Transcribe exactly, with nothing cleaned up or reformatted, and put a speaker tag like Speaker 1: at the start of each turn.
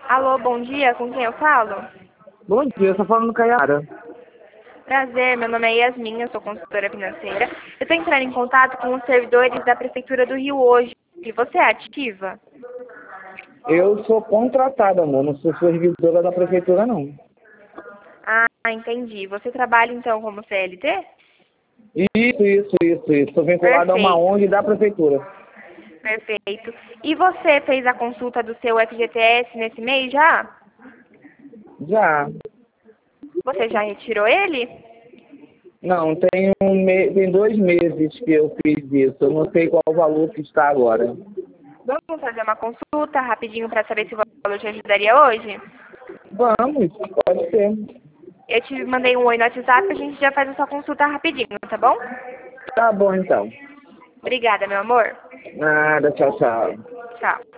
Speaker 1: Alô, bom dia, com quem eu falo?
Speaker 2: Bom dia, eu tô falando com a Yara.
Speaker 1: Prazer, meu nome é Yasmin, eu sou consultora financeira. Eu estou entrando em contato com os servidores da Prefeitura do Rio hoje. Você é ativa?
Speaker 2: Eu sou contratada, amor, não sou supervisora da prefeitura, não.
Speaker 1: Ah, entendi. Você trabalha então como C L T?
Speaker 2: Isso, isso, isso, isso. Sou vinculado a uma
Speaker 1: Perfeito,
Speaker 2: O N G da prefeitura.
Speaker 1: perfeito. E você fez a consulta do seu F G T S nesse mês já?
Speaker 2: Já.
Speaker 1: Você já retirou ele?
Speaker 2: Não, tem, um me... tem dois meses que eu fiz isso. Eu não sei qual o valor que está agora.
Speaker 1: Vamos fazer uma consulta rapidinho para saber se o valor te ajudaria hoje?
Speaker 2: Vamos, pode ser.
Speaker 1: Eu te mandei um oi no WhatsApp, a gente já faz essa consulta rapidinho, tá bom?
Speaker 2: Tá bom, então.
Speaker 1: Obrigada, meu amor.
Speaker 2: Nada, tchau, tchau.
Speaker 1: Tchau.